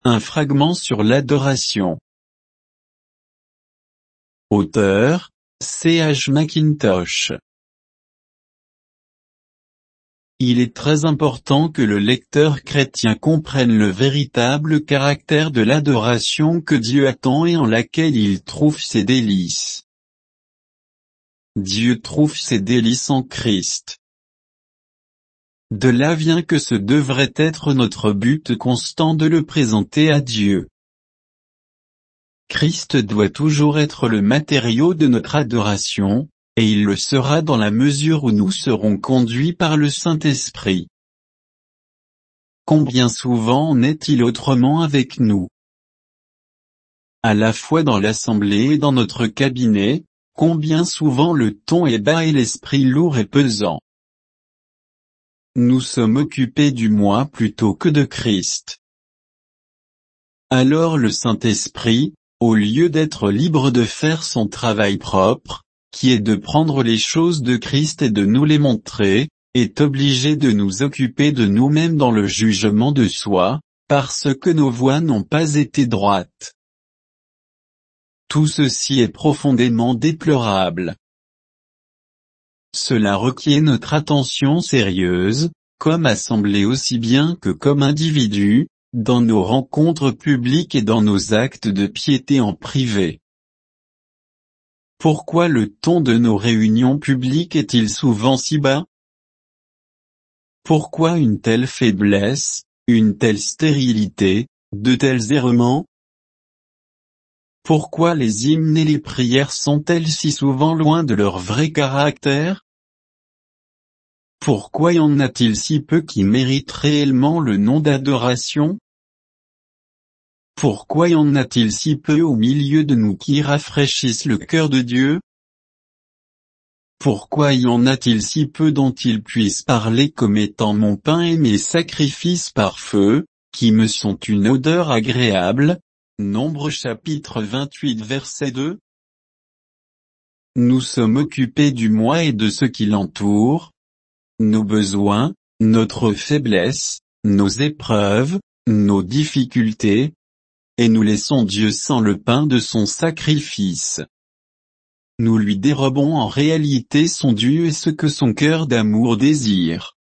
un fragment sur l'adoration. Auteur, C.H. Mackintosh. Il est très important que le lecteur chrétien comprenne le véritable caractère de l'adoration que Dieu attend et en laquelle il trouve ses délices. Dieu trouve ses délices en Christ. De là vient que ce devrait être notre but constant de le présenter à Dieu. Christ doit toujours être le matériau de notre adoration, et il le sera dans la mesure où nous serons conduits par le Saint-Esprit. Combien souvent en est-il autrement avec nous? À la fois dans l'assemblée et dans notre cabinet, combien souvent le ton est bas et l'esprit lourd et pesant. Nous sommes occupés du moi plutôt que de Christ. Alors le Saint-Esprit, au lieu d'être libre de faire son travail propre, qui est de prendre les choses de Christ et de nous les montrer, est obligé de nous occuper de nous-mêmes dans le jugement de soi, parce que nos voies n'ont pas été droites. Tout ceci est profondément déplorable. Cela requiert notre attention sérieuse, comme assemblée aussi bien que comme individu, dans nos rencontres publiques et dans nos actes de piété en privé. Pourquoi le ton de nos réunions publiques est-il souvent si bas? Pourquoi une telle faiblesse, une telle stérilité, de tels errements? Pourquoi les hymnes et les prières sont-elles si souvent loin de leur vrai caractère? Pourquoi y en a-t-il si peu qui méritent réellement le nom d'adoration? Pourquoi y en a-t-il si peu au milieu de nous qui rafraîchissent le cœur de Dieu? Pourquoi y en a-t-il si peu dont il puisse parler comme étant mon pain et mes sacrifices par feu, qui me sont une odeur agréable? Nombre chapitre 28 verset 2. Nous sommes occupés du moi et de ce qui l'entoure, nos besoins, notre faiblesse, nos épreuves, nos difficultés, et nous laissons Dieu sans le pain de son sacrifice. Nous lui dérobons en réalité son dû et ce que son cœur d'amour désire.